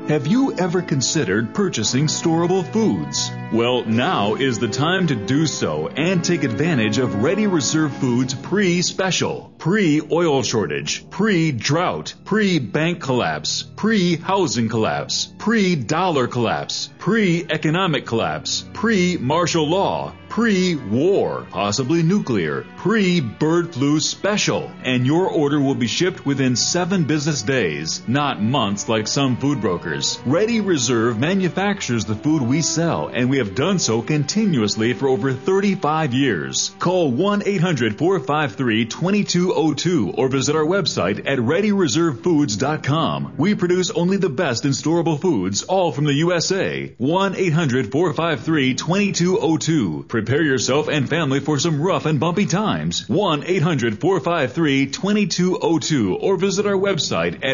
Have you ever considered purchasing storable foods? Well, now is the time to do so and take advantage of Ready Reserve Foods pre-special, pre-oil shortage, pre-drought, pre-bank collapse, pre-housing collapse, pre-dollar collapse, pre-economic collapse, pre-martial law, pre-war, possibly nuclear, pre-bird flu special. And your order will be shipped within 7 business days, not months like some food brokers. Ready Reserve manufactures the food we sell, and we have done so continuously for over 35 years. Call 1-800-453-2202 or visit our website at ReadyReserveFoods.com. We produce only the best in storable foods, all from the USA. 1-800-453-2202. Prepare yourself and family for some rough and bumpy times. 1-800-453-2202 or visit our website at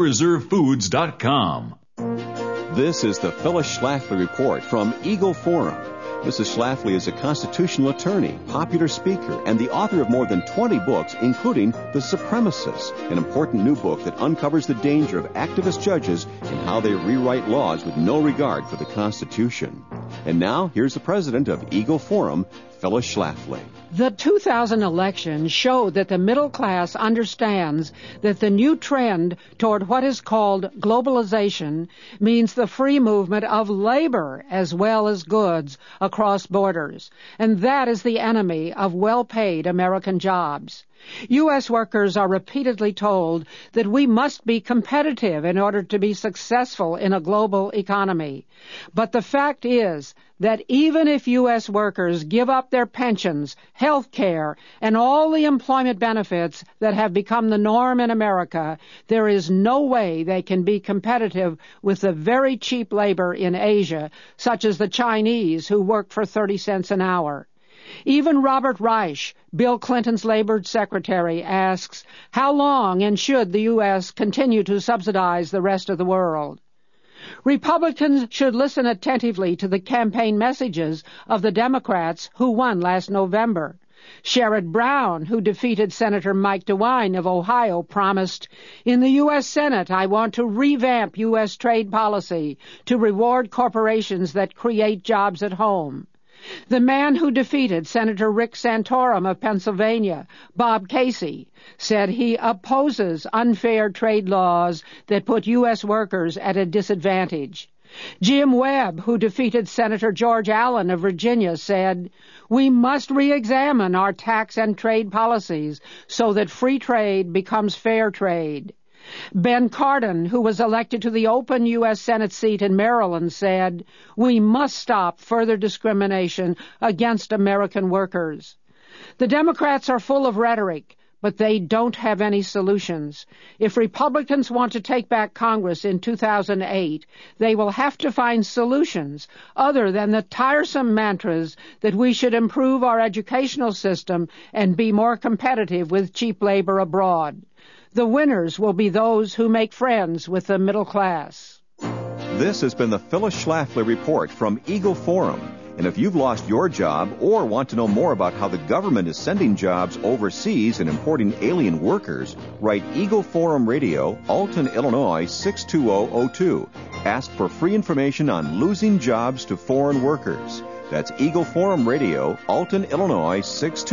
ReadyReserveFoods.com. This is the Phyllis Schlafly Report from Eagle Forum. Mrs. Schlafly is a constitutional attorney, popular speaker, and the author of more than 20 books, including The Supremacists, an important new book that uncovers the danger of activist judges and how they rewrite laws with no regard for the Constitution. And now, here's the president of Eagle Forum, Phyllis Schlafly. The 2000 election showed that the middle class understands that the new trend toward what is called globalization means the free movement of labor as well as goods across borders, and that is the enemy of well-paid American jobs. U.S. workers are repeatedly told that we must be competitive in order to be successful in a global economy. But the fact is that even if U.S. workers give up their pensions, health care, and all the employment benefits that have become the norm in America, there is no way they can be competitive with the very cheap labor in Asia, such as the Chinese who work for 30 cents an hour. Even Robert Reich, Bill Clinton's labor secretary, asks, how long and should the U.S. continue to subsidize the rest of the world? Republicans should listen attentively to the campaign messages of the Democrats who won last November. Sherrod Brown, who defeated Senator Mike DeWine of Ohio, promised, in the U.S. Senate, I want to revamp U.S. trade policy to reward corporations that create jobs at home. The man who defeated Senator Rick Santorum of Pennsylvania, Bob Casey, said he opposes unfair trade laws that put U.S. workers at a disadvantage. Jim Webb, who defeated Senator George Allen of Virginia, said, we must re-examine our tax and trade policies so that free trade becomes fair trade. Ben Cardin, who was elected to the open U.S. Senate seat in Maryland, said, we must stop further discrimination against American workers. The Democrats are full of rhetoric, but they don't have any solutions. If Republicans want to take back Congress in 2008, they will have to find solutions other than the tiresome mantras that we should improve our educational system and be more competitive with cheap labor abroad. The winners will be those who make friends with the middle class. This has been the Phyllis Schlafly Report from Eagle Forum. And if you've lost your job or want to know more about how the government is sending jobs overseas and importing alien workers, write Eagle Forum Radio, Alton, Illinois 62002. Ask for free information on losing jobs to foreign workers. That's Eagle Forum Radio, Alton, Illinois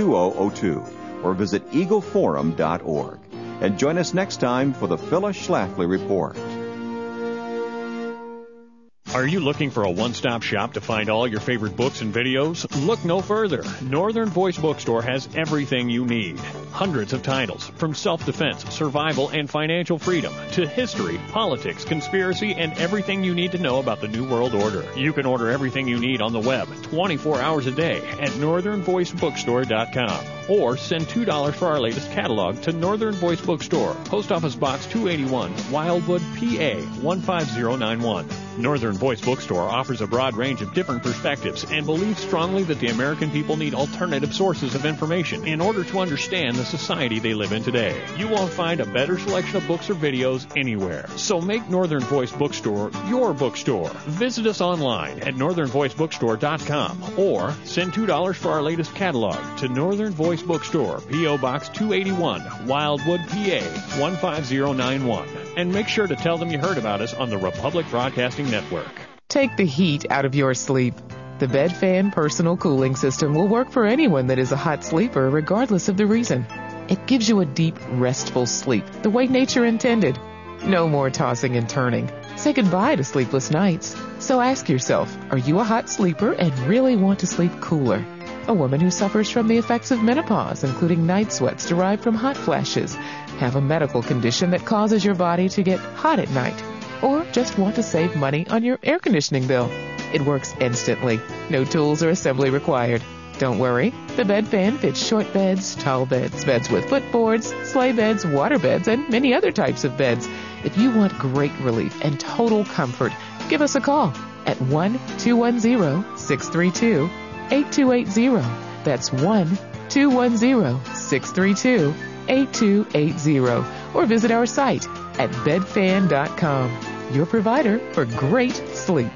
62002. Or visit eagleforum.org. And join us next time for the Phyllis Schlafly Report. Are you looking for a one-stop shop to find all your favorite books and videos? Look no further. Northern Voice Bookstore has everything you need. Hundreds of titles, from self-defense, survival, and financial freedom, to history, politics, conspiracy, and everything you need to know about the New World Order. You can order everything you need on the web 24 hours a day at northernvoicebookstore.com. Or send $2 for our latest catalog to Northern Voice Bookstore, Post Office Box 281, Wildwood, PA 15091. Northern Voice Bookstore offers a broad range of different perspectives and believes strongly that the American people need alternative sources of information in order to understand the society they live in today. You won't find a better selection of books or videos anywhere. So make Northern Voice Bookstore your bookstore. Visit us online at northernvoicebookstore.com or send $2 for our latest catalog to Northern Voice Bookstore, P.O. Box 281, Wildwood, PA 15091. And make sure to tell them you heard about us on the Republic Broadcasting Network. Take the heat out of your sleep. The Bed Fan Personal Cooling System will work for anyone that is a hot sleeper, regardless of the reason. It gives you a deep, restful sleep, the way nature intended. No more tossing and turning. Say goodbye to sleepless nights. So ask yourself, are you a hot sleeper and really want to sleep cooler? A woman who suffers from the effects of menopause, including night sweats derived from hot flashes, have a medical condition that causes your body to get hot at night, or just want to save money on your air conditioning bill. It works instantly. No tools or assembly required. Don't worry. The Bed Fan fits short beds, tall beds, beds with footboards, sleigh beds, water beds, and many other types of beds. If you want great relief and total comfort, give us a call at 1-210-632-8280. That's 1-210-632-8280. Or visit our site at bedfan.com. Your provider for great sleep.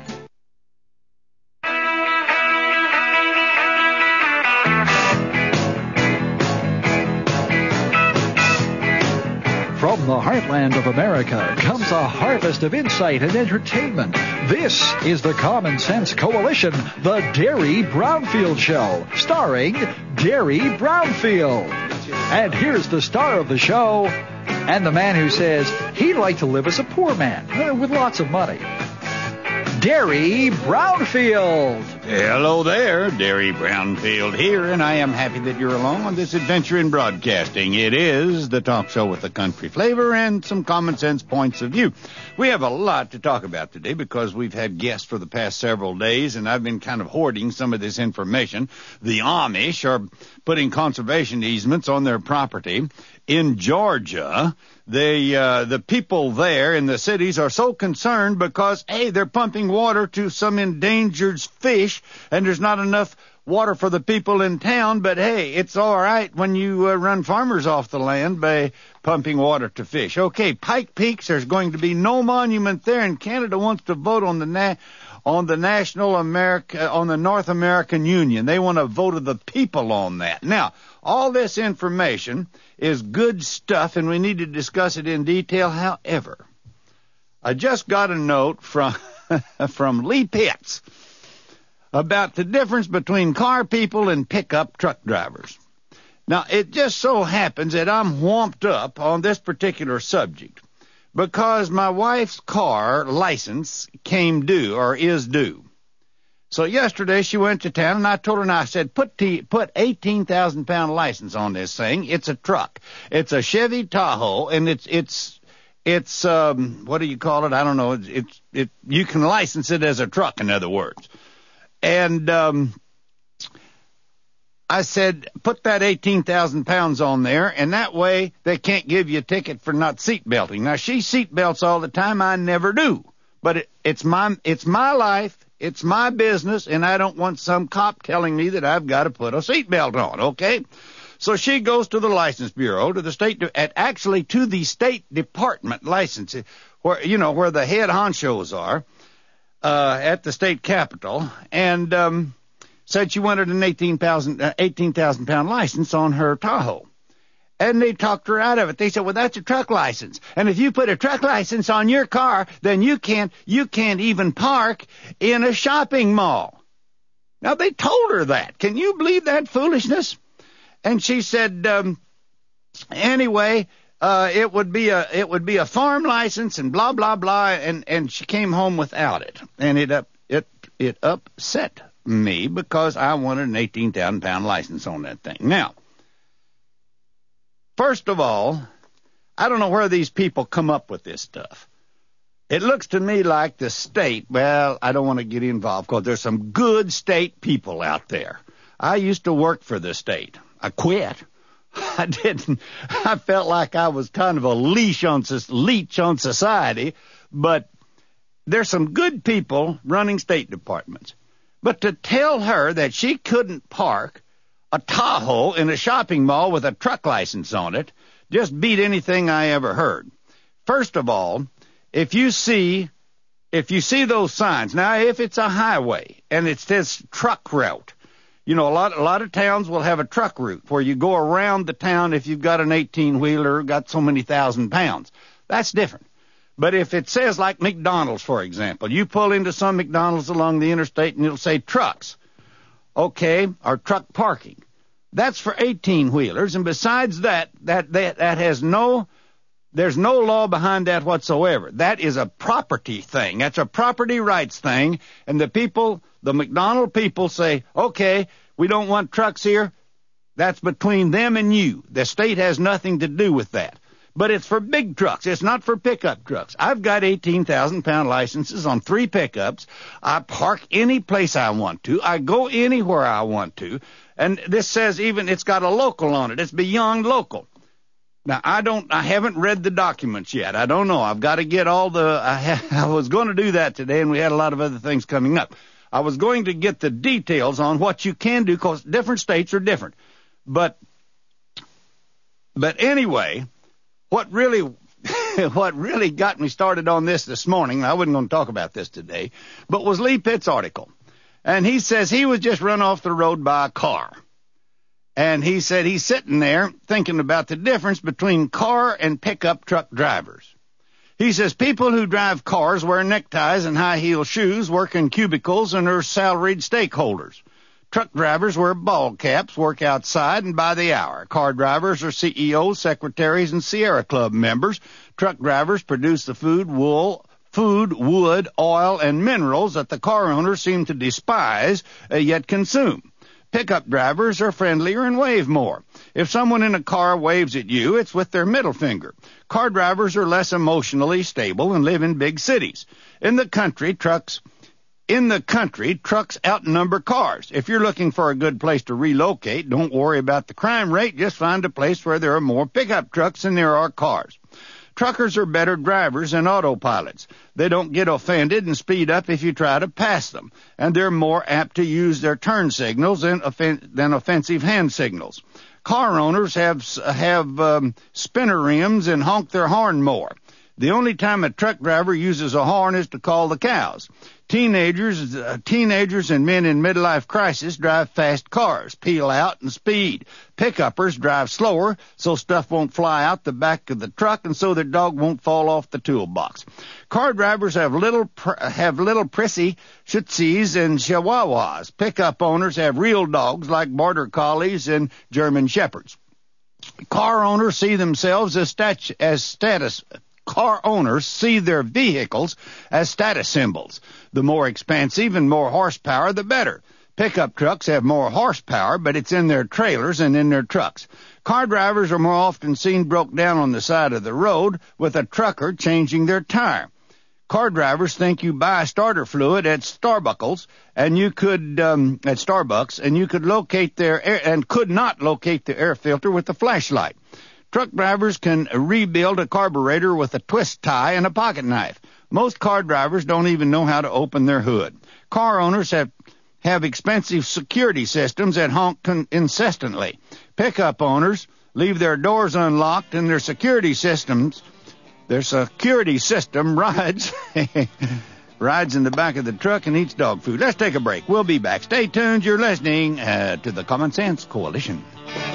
From the heartland of America comes a harvest of insight and entertainment. This is the Common Sense Coalition, the Derry Brownfield Show, starring Derry Brownfield. And here's the star of the show, and the man who says he'd like to live as a poor man with lots of money. Derry Brownfield. Hello there, Derry Brownfield here, and I am happy that you're along on this adventure in broadcasting. It is the talk show with a country flavor and some common sense points of view. We have a lot to talk about today because we've had guests for the past several days, and I've been kind of hoarding some of this information. The Amish are putting conservation easements on their property in Georgia. The people there in the cities are so concerned because, hey, they're pumping water to some endangered fish, and there's not enough water for the people in town, but hey, it's all right when you run farmers off the land by pumping water to fish. Okay, Pike Peaks, there's going to be no monument there, and Canada wants to vote on the North American Union. They want to vote of the people on that. Now, all this information is good stuff, and we need to discuss it in detail. However, I just got a note from Lee Pitts about the difference between car people and pickup truck drivers. Now, it just so happens that I'm whomped up on this particular subject because my wife's car license came due, or is due. So yesterday she went to town, and I told her, and I said, put 18,000-pound license on this thing. It's a truck. It's a Chevy Tahoe, and it's what do you call it? I don't know. You can license it as a truck, in other words. And I said, put that 18,000 pounds on there, and that way they can't give you a ticket for not seat belting. Now, she seat belts all the time. I never do. But it's my life. It's my business, and I don't want some cop telling me that I've got to put a seatbelt on, okay? So she goes to the License Bureau, to the State Department license, where the head honchos are, at the state capitol, and said she wanted an 18,000-pound license on her Tahoe. And they talked her out of it. They said, well, that's a truck license. And if you put a truck license on your car, then you can't even park in a shopping mall. Now, they told her that. Can you believe that foolishness? And she said, anyway, it would be a farm license and blah, blah, blah. And she came home without it. And it upset me because I wanted an 18,000-pound license on that thing. Now, first of all, I don't know where these people come up with this stuff. It looks to me like the state, well, I don't want to get involved because there's some good state people out there. I used to work for the state. I quit. I didn't. I felt like I was kind of a leech on society, but there's some good people running state departments. But to tell her that she couldn't park a Tahoe in a shopping mall with a truck license on it just beat anything I ever heard. First of all, if you see those signs, now if it's a highway and it says truck route, you know, a lot of towns will have a truck route where you go around the town if you've got an 18-wheeler, got so many thousand pounds. That's different. But if it says like McDonald's, for example, you pull into some McDonald's along the interstate and it'll say trucks, okay, or truck parking. That's for 18-wheelers, and besides that has there's no law behind that whatsoever. That is a property thing. That's a property rights thing, and the McDonald people say, okay, we don't want trucks here. That's between them and you. The state has nothing to do with that. But it's for big trucks. It's not for pickup trucks. I've got 18,000-pound licenses on 3 pickups. I park any place I want to. I go anywhere I want to. And this says even it's got a local on it. It's beyond local. Now, I haven't read the documents yet. I don't know. I've got to get I was going to do that today, and we had a lot of other things coming up. I was going to get the details on what you can do, because different states are different. But anyway, what really got me started on this morning, I wasn't going to talk about this today, but was Lee Pitt's article. And he says he was just run off the road by a car. And he said he's sitting there thinking about the difference between car and pickup truck drivers. He says people who drive cars wear neckties and high-heel shoes, work in cubicles, and are salaried stakeholders. Truck drivers wear ball caps, work outside, and by the hour. Car drivers are CEOs, secretaries, and Sierra Club members. Truck drivers produce the food, wood, oil, and minerals that the car owners seem to despise, yet consume. Pickup drivers are friendlier and wave more. If someone in a car waves at you, it's with their middle finger. Car drivers are less emotionally stable and live in big cities. In the country, trucks outnumber cars. If you're looking for a good place to relocate, don't worry about the crime rate. Just find a place where there are more pickup trucks than there are cars. Truckers are better drivers than autopilots. They don't get offended and speed up if you try to pass them, and they're more apt to use their turn signals than offensive hand signals. Car owners have spinner rims and honk their horn more. The only time a truck driver uses a horn is to call the cows. Teenagers and men in midlife crisis drive fast cars, peel out, and speed. Pickuppers drive slower, so stuff won't fly out the back of the truck, and so their dog won't fall off the toolbox. Car drivers have little prissy Shih Tzus and Chihuahuas. Pickup owners have real dogs like Border Collies and German Shepherds. Car owners see their vehicles as status symbols. The more expansive and more horsepower, the better. Pickup trucks have more horsepower, but it's in their trailers and in their trucks. Car drivers are more often seen broke down on the side of the road with a trucker changing their tire. Car drivers think you buy starter fluid at Starbucks, and you could could not locate the air filter with a flashlight. Truck drivers can rebuild a carburetor with a twist tie and a pocket knife. Most car drivers don't even know how to open their hood. Car owners have expensive security systems that honk incessantly. Pickup owners leave their doors unlocked, and their security system rides in the back of the truck and eats dog food. Let's take a break. We'll be back. Stay tuned. You're listening to the Common Sense Coalition.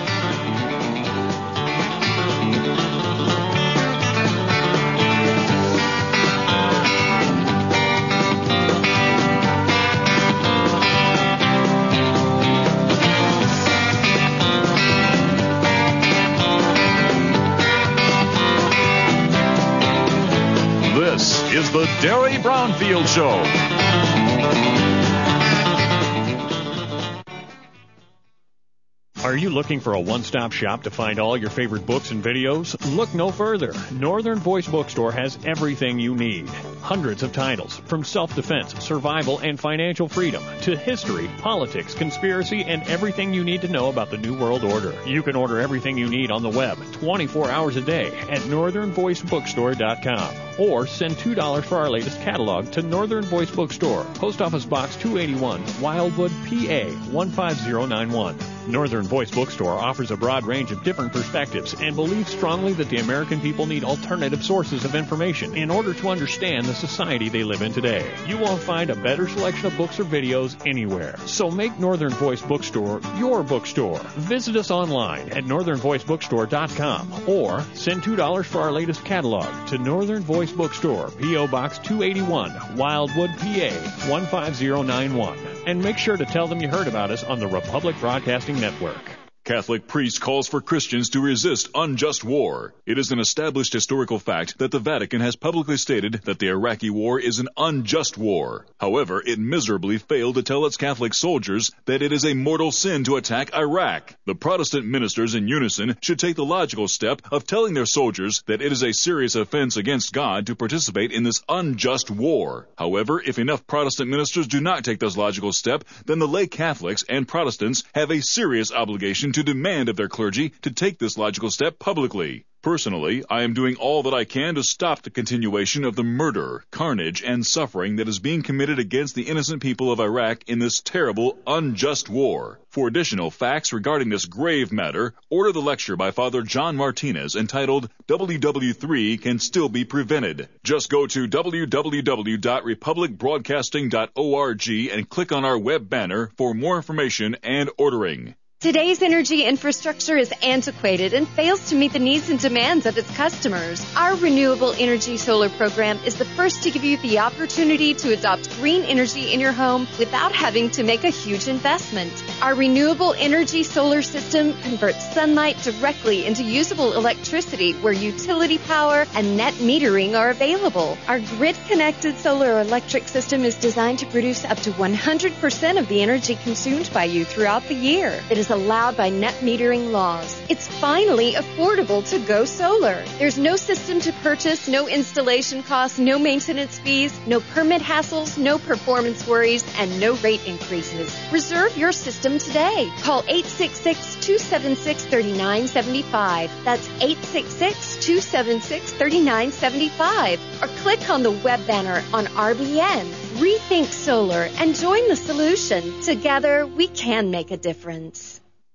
This is the Derry Brownfield Show. Are you looking for a one-stop shop to find all your favorite books and videos? Look no further. Northern Voice Bookstore has everything you need. Hundreds of titles, from self-defense, survival, and financial freedom, to history, politics, conspiracy, and everything you need to know about the New World Order. You can order everything you need on the web 24 hours a day at northernvoicebookstore.com. or send $2 for our latest catalog to Northern Voice Bookstore, Post Office Box 281, Wildwood, PA 15091. Northern Voice Bookstore offers a broad range of different perspectives and believes strongly that the American people need alternative sources of information in order to understand the society they live in today. You won't find a better selection of books or videos anywhere. So make Northern Voice Bookstore your bookstore. Visit us online at northernvoicebookstore.com or send $2 for our latest catalog to Northern Voice Bookstore, P.O. Box 281, Wildwood, PA 15091. And make sure to tell them you heard about us on the Republic Broadcasting Network. Catholic priest calls for Christians to resist unjust war. It is an established historical fact that the Vatican has publicly stated that the Iraqi war is an unjust war. However, it miserably failed to tell its Catholic soldiers that it is a mortal sin to attack Iraq. The Protestant ministers in unison should take the logical step of telling their soldiers that it is a serious offense against God to participate in this unjust war. However, if enough Protestant ministers do not take this logical step, then the lay Catholics and Protestants have a serious obligation to demand of their clergy to take this logical step publicly. Personally, I am doing all that I can to stop the continuation of the murder, carnage, and suffering that is being committed against the innocent people of Iraq in this terrible, unjust war. For additional facts regarding this grave matter, order the lecture by Father John Martinez entitled WW3 Can Still Be Prevented. Just go to www.republicbroadcasting.org and click on our web banner for more information and ordering. Today's energy infrastructure is antiquated and fails to meet the needs and demands of its customers. Our Renewable Energy Solar program is the first to give you the opportunity to adopt green energy in your home without having to make a huge investment. Our Renewable Energy Solar system converts sunlight directly into usable electricity where utility power and net metering are available. Our grid-connected solar electric system is designed to produce up to 100% of the energy consumed by you throughout the year. It is allowed by net metering laws. It's finally affordable to go solar. There's no system to purchase, no installation costs, no maintenance fees, no permit hassles, no performance worries, and no rate increases. Reserve your system today. Call 866-276-3975. That's 866-276-3975. Or click on the web banner on RBN. Rethink Solar and join the solution. Together, we can make a difference.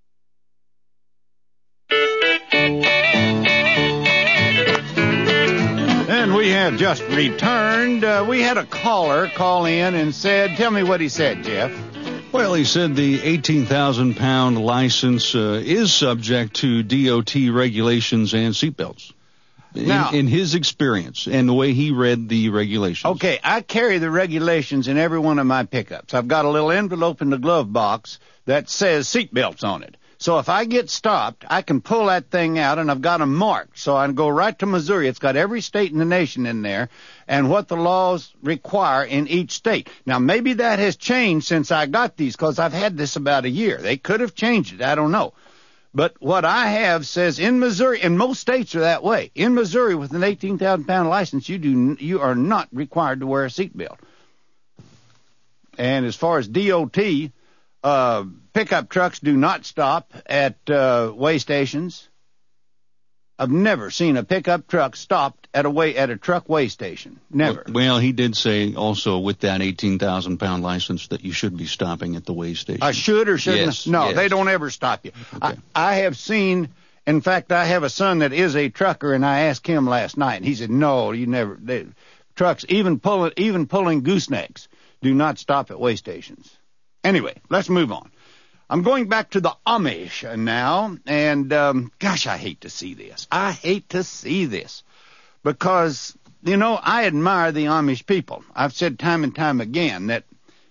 And we have just returned. We had a caller call in and said, tell me what he said, Jeff. Well, he said the 18,000-pound license is subject to DOT regulations and seatbelts. Now, in his experience and the way he read the regulations. Okay, I carry the regulations in every one of my pickups. I've got a little envelope in the glove box that says seatbelts on it. So if I get stopped, I can pull that thing out, and I've got them marked. So I can go right to Missouri. It's got every state in the nation in there and what the laws require in each state. Now, maybe that has changed since I got these because I've had this about a year. They could have changed it. I don't know. But what I have says in Missouri, and most states are that way. In Missouri, with an 18,000-pound license, you are not required to wear a seatbelt. And as far as DOT, pickup trucks do not stop at weigh stations. I've never seen a pickup truck stopped at a truck weigh station. Never. Well, he did say also with that 18,000-pound license that you should be stopping at the weigh station. I should or shouldn't? Yes, No, yes. They don't ever stop you. Okay. I have seen, in fact, I have a son that is a trucker, and I asked him last night, and he said, no, you never. Trucks, even pulling goosenecks, do not stop at weigh stations. Anyway, let's move on. I'm going back to the Amish now, and gosh, I hate to see this. I hate to see this because, I admire the Amish people. I've said time and time again that,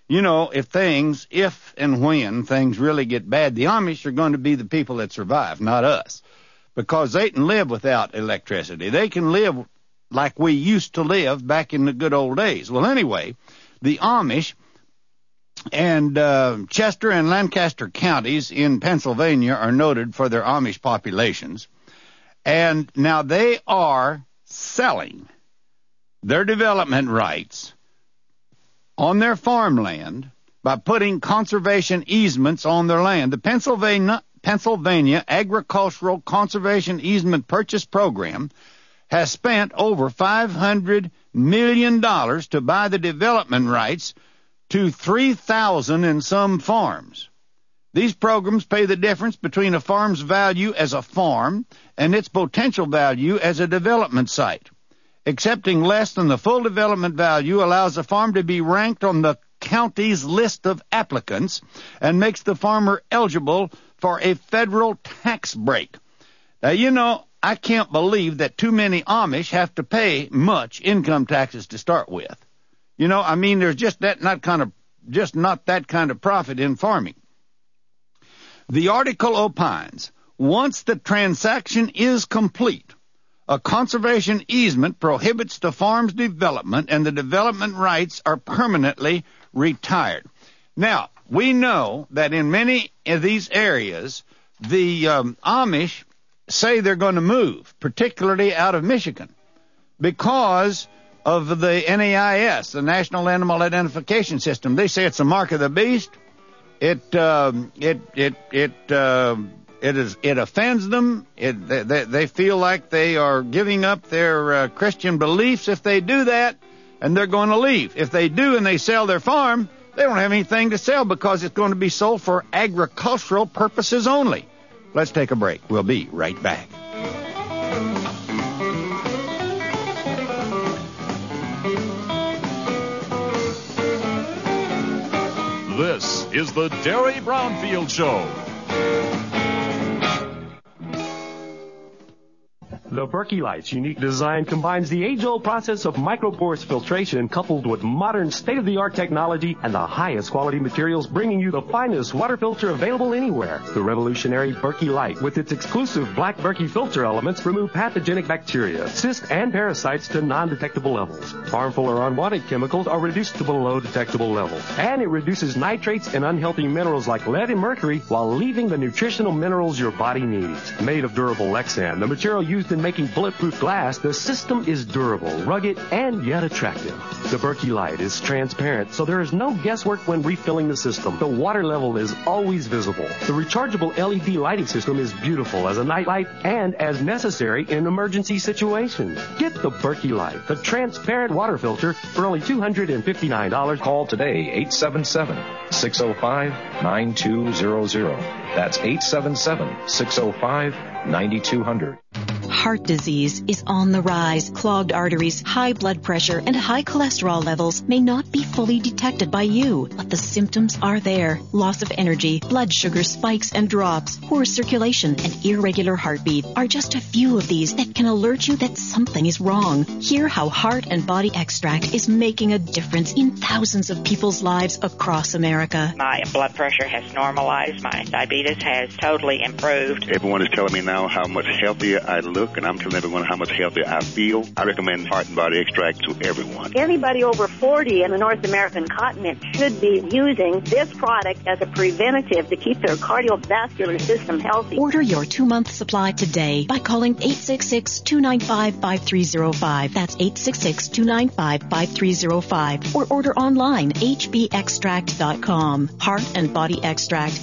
if and when things really get bad, the Amish are going to be the people that survive, not us, because they can live without electricity. They can live like we used to live back in the good old days. Well, anyway, the Amish and Chester and Lancaster counties in Pennsylvania are noted for their Amish populations. And now they are selling their development rights on their farmland by putting conservation easements on their land. The Pennsylvania Agricultural Conservation Easement Purchase Program has spent over $500 million to buy the development rights to 3,000 and some farms. These programs pay the difference between a farm's value as a farm and its potential value as a development site. Accepting less than the full development value allows a farm to be ranked on the county's list of applicants and makes the farmer eligible for a federal tax break. Now, you know, I can't believe that too many Amish have to pay much income taxes to start with. You know, I mean, there's just not that kind of profit in farming. The article opines, once the transaction is complete, a conservation easement prohibits the farm's development and the development rights are permanently retired. Now, we know that in many of these areas, the Amish say they're going to move, particularly out of Michigan, because of the NAIS, the National Animal Identification System. They say it's a mark of the beast. It offends them. They feel like they are giving up their Christian beliefs if they do that, and they're going to leave. If they do and they sell their farm, they don't have anything to sell because it's going to be sold for agricultural purposes only. Let's take a break. We'll be right back. This is the Derry Brownfield Show. The Berkey Light's unique design combines the age-old process of micropores filtration coupled with modern state-of-the-art technology and the highest quality materials, bringing you the finest water filter available anywhere. The revolutionary Berkey Light, with its exclusive black Berkey filter elements, remove pathogenic bacteria, cysts, and parasites to non-detectable levels. Harmful or unwanted chemicals are reduced to below detectable levels. And it reduces nitrates and unhealthy minerals like lead and mercury while leaving the nutritional minerals your body needs. Made of durable Lexan, the material used in making bulletproof glass, the system is durable, rugged, and yet attractive. The Berkey Light is transparent, so there is no guesswork when refilling the system. The water level is always visible. The rechargeable LED lighting system is beautiful as a night light and as necessary in emergency situations. Get the Berkey Light, the transparent water filter, for only $259. Call today, 877-605-9200. That's 877-605-9200. Heart disease is on the rise. Clogged arteries, high blood pressure, and high cholesterol levels may not be fully detected by you, but the symptoms are there. Loss of energy, blood sugar spikes and drops, poor circulation, and irregular heartbeat are just a few of these that can alert you that something is wrong. Hear how Heart and Body Extract is making a difference in thousands of people's lives across America. My blood pressure has normalized. My diabetes has totally improved. Everyone is telling me now how much healthier I look, and I'm telling everyone how much healthier I feel. I recommend Heart and Body Extract to everyone. Anybody over 40 in the North American continent should be using this product as a preventative to keep their cardiovascular system healthy. Order your 2-month supply today by calling 866-295-5305. That's 866-295-5305. Or order online, hbextract.com. Heart and Body Extract,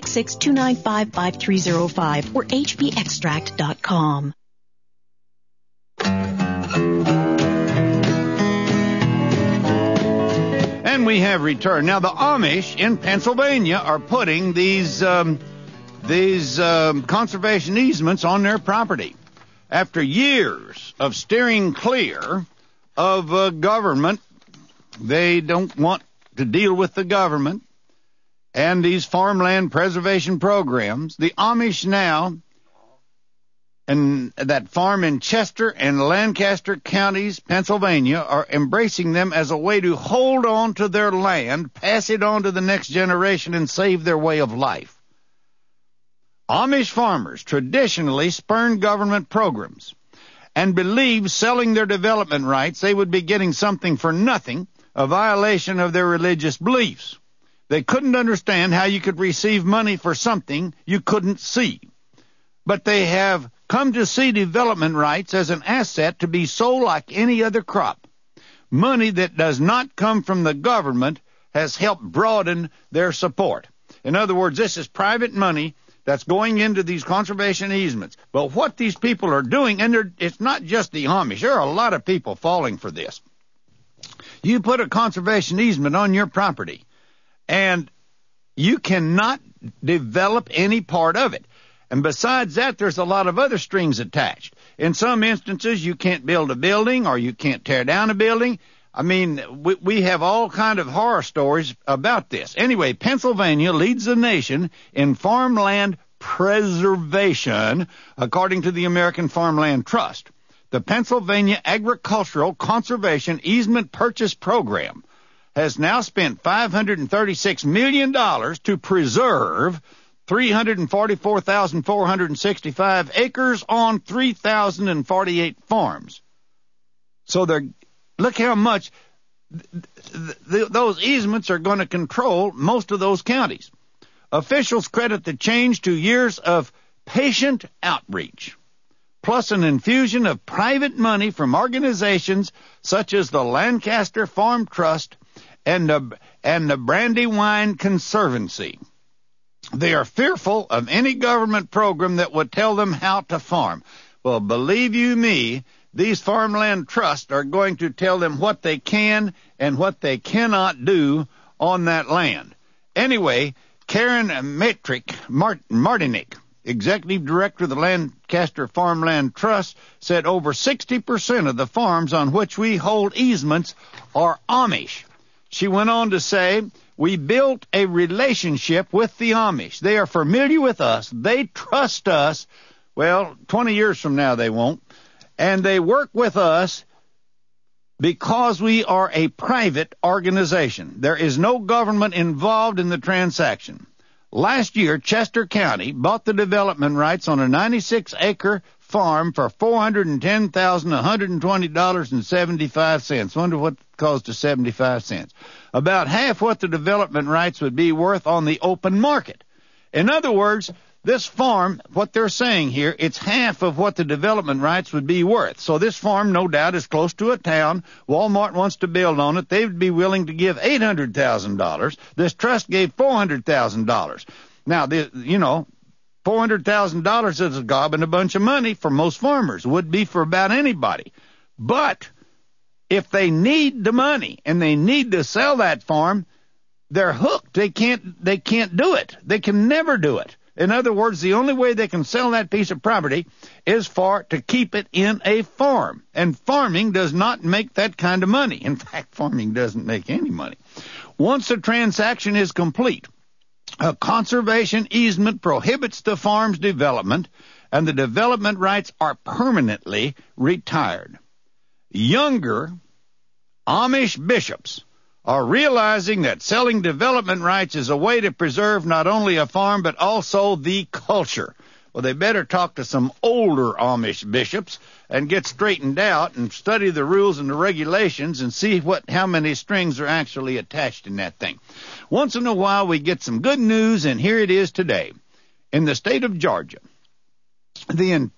866-295-5305 or hbextract.com. And we have returned. Now, the Amish in Pennsylvania are putting these conservation easements on their property. After years of steering clear of government, they don't want to deal with the government and these farmland preservation programs. The Amish now, and that farm in Chester and Lancaster counties, Pennsylvania, are embracing them as a way to hold on to their land, pass it on to the next generation, and save their way of life. Amish farmers traditionally spurn government programs and believe selling their development rights they would be getting something for nothing, a violation of their religious beliefs. They couldn't understand how you could receive money for something you couldn't see. But they have come to see development rights as an asset to be sold like any other crop. Money that does not come from the government has helped broaden their support. In other words, this is private money that's going into these conservation easements. But what these people are doing, and it's not just the Amish. There are a lot of people falling for this. You put a conservation easement on your property, and you cannot develop any part of it. And besides that, there's a lot of other strings attached. In some instances, you can't build a building or you can't tear down a building. I mean, we have all kind of horror stories about this. Anyway, Pennsylvania leads the nation in farmland preservation, according to the American Farmland Trust. The Pennsylvania Agricultural Conservation Easement Purchase Program has now spent $536 million to preserve 344,465 acres on 3,048 farms. So look how much those easements are going to control most of those counties. Officials credit the change to years of patient outreach, plus an infusion of private money from organizations such as the Lancaster Farm Trust and the Brandywine Conservancy. They are fearful of any government program that would tell them how to farm. Well, believe you me, these farmland trusts are going to tell them what they can and what they cannot do on that land. Anyway, Karen Martinick, executive director of the Lancaster Farmland Trust, said over 60% of the farms on which we hold easements are Amish. She went on to say, we built a relationship with the Amish. They are familiar with us. They trust us. Well, 20 years from now they won't. And they work with us because we are a private organization. There is no government involved in the transaction. Last year, Chester County bought the development rights on a 96-acre farm for $410,120.75. Wonder what caused to 75 cents. About half what the development rights would be worth on the open market. In other words, this farm, what they're saying here, it's half of what the development rights would be worth. So this farm, no doubt, is close to a town. Walmart wants to build on it. They would be willing to give $800,000. This trust gave $400,000. Now, $400,000 is a gob and a bunch of money for most farmers. It would be for about anybody. But if they need the money and they need to sell that farm, they're hooked. They can't do it. They can never do it. In other words, the only way they can sell that piece of property is to keep it in a farm. And farming does not make that kind of money. In fact, farming doesn't make any money. Once the transaction is complete, a conservation easement prohibits the farm's development, and the development rights are permanently retired. Younger Amish bishops are realizing that selling development rights is a way to preserve not only a farm but also the culture. Well, they better talk to some older Amish bishops and get straightened out and study the rules and the regulations and see how many strings are actually attached in that thing. Once in a while, we get some good news, and here it is today. In the state of Georgia, the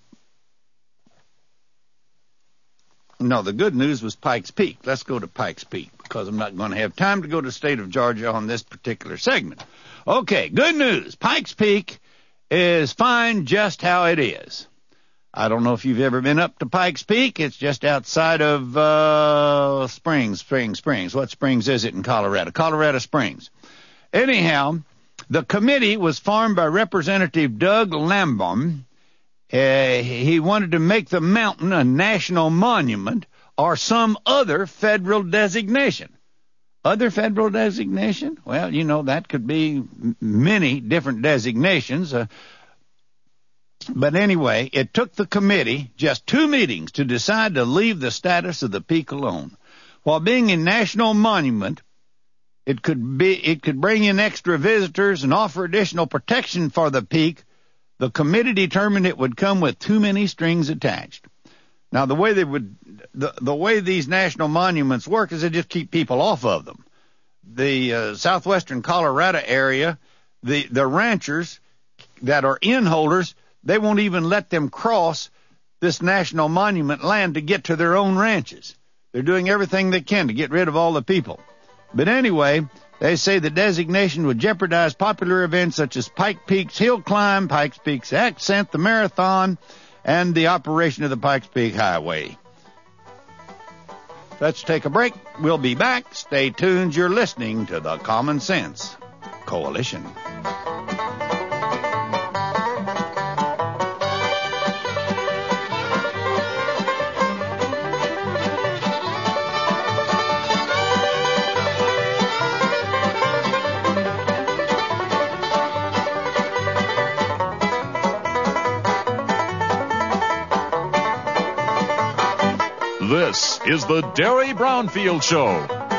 good news was Pikes Peak. Let's go to Pikes Peak, because I'm not going to have time to go to the state of Georgia on this particular segment. Okay, good news. Pikes Peak is fine just how it is. I don't know if you've ever been up to Pikes Peak. It's just outside of Springs. What Springs is it in Colorado? Colorado Springs. Anyhow, the committee was formed by Representative Doug Lambaum. He wanted to make the mountain a national monument or some other federal designation. Other federal designation? Well, that could be many different designations. But anyway, it took the committee just 2 meetings to decide to leave the status of the peak alone. While being a national monument, it could bring in extra visitors and offer additional protection for the peak. The committee determined it would come with too many strings attached. Now, the way these national monuments work is they just keep people off of them. The southwestern Colorado area, the ranchers that are inholders, they won't even let them cross this national monument land to get to their own ranches. They're doing everything they can to get rid of all the people. But anyway, They say the designation would jeopardize popular events such as Pike Peak's Hill Climb, Pikes Peak's Ascent, the Marathon, and the operation of the Pikes Peak Highway. Let's take a break. We'll be back. Stay tuned. You're listening to the Common Sense Coalition. This is the Derry Brownfield Show.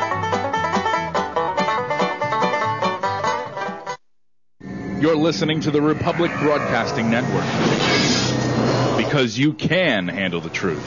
You're listening to the Republic Broadcasting Network, because you can handle the truth.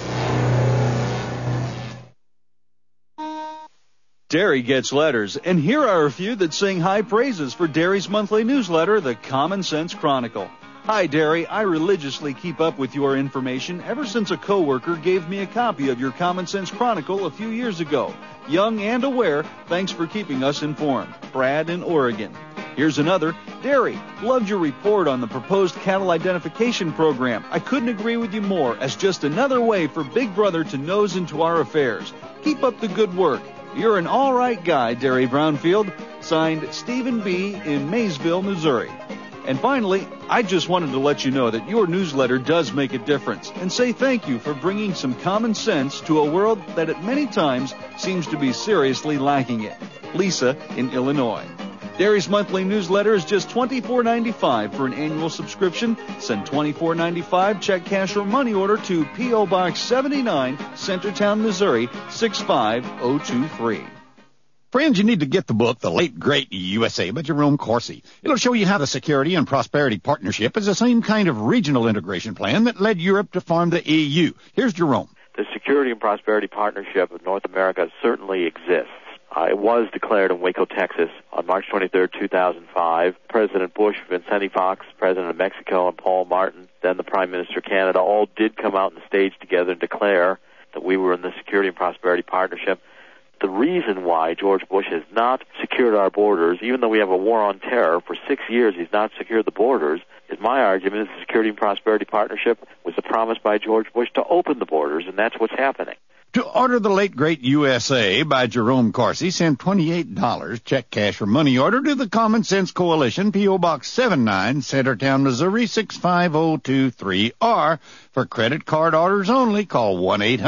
Derry gets letters, and here are a few that sing high praises for Derry's monthly newsletter, the Common Sense Chronicle. Hi, Derry. I religiously keep up with your information ever since a coworker gave me a copy of your Common Sense Chronicle a few years ago. Young and aware, thanks for keeping us informed. Brad in Oregon. Here's another. Derry, loved your report on the proposed cattle identification program. I couldn't agree with you more, as just another way for Big Brother to nose into our affairs. Keep up the good work. You're an all right guy, Derry Brownfield. Signed, Stephen B. in Maysville, Missouri. And finally, I just wanted to let you know that your newsletter does make a difference, and say thank you for bringing some common sense to a world that at many times seems to be seriously lacking it. Lisa in Illinois. Derry's monthly newsletter is just $24.95 for an annual subscription. Send $24.95 check, cash, or money order to P.O. Box 79, Centertown, Missouri 65023. Friends, you need to get the book, The Late Great USA by Jerome Corsi. It'll show you how the Security and Prosperity Partnership is the same kind of regional integration plan that led Europe to form the EU. Here's Jerome. The Security and Prosperity Partnership of North America certainly exists. It was declared in Waco, Texas on March 23, 2005. President Bush, Vicente Fox, President of Mexico, and Paul Martin, then the Prime Minister of Canada, all did come out on the stage together and declare that we were in the Security and Prosperity Partnership. The reason why George Bush has not secured our borders, even though we have a war on terror, for 6 years he's not secured the borders, is my argument is the Security and Prosperity Partnership was a promise by George Bush to open the borders, and that's what's happening. To order The Late Great USA by Jerome Corsi, send $28 check, cash, or money order to the Common Sense Coalition, P.O. Box 79, Centertown, Missouri 65023. Or for credit card orders only, call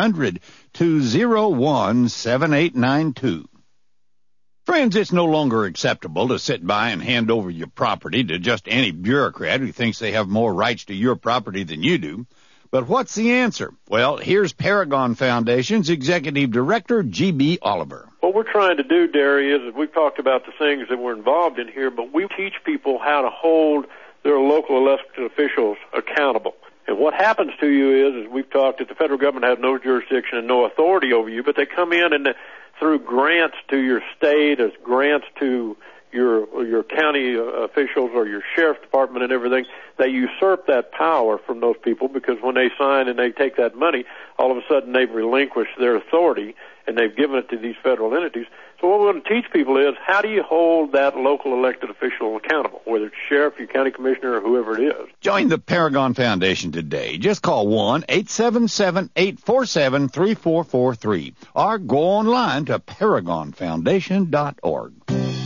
1-800-201-7892. Friends, it's no longer acceptable to sit by and hand over your property to just any bureaucrat who thinks they have more rights to your property than you do. But what's the answer? Well, here's Paragon Foundation's Executive Director, G.B. Oliver. What we're trying to do, Derry, is we've talked about the things that we're involved in here, but we teach people how to hold their local elected officials accountable. And what happens to you is we've talked that the federal government has no jurisdiction and no authority over you, but they come in and through grants to your state, as grants to your county officials or your sheriff's department and everything, they usurp that power from those people, because when they sign and they take that money, all of a sudden they've relinquished their authority and they've given it to these federal entities. So what we want to teach people is, how do you hold that local elected official accountable, whether it's sheriff, your county commissioner, or whoever it is? Join the Paragon Foundation today. Just call 1-877-847-3443 or go online to paragonfoundation.org.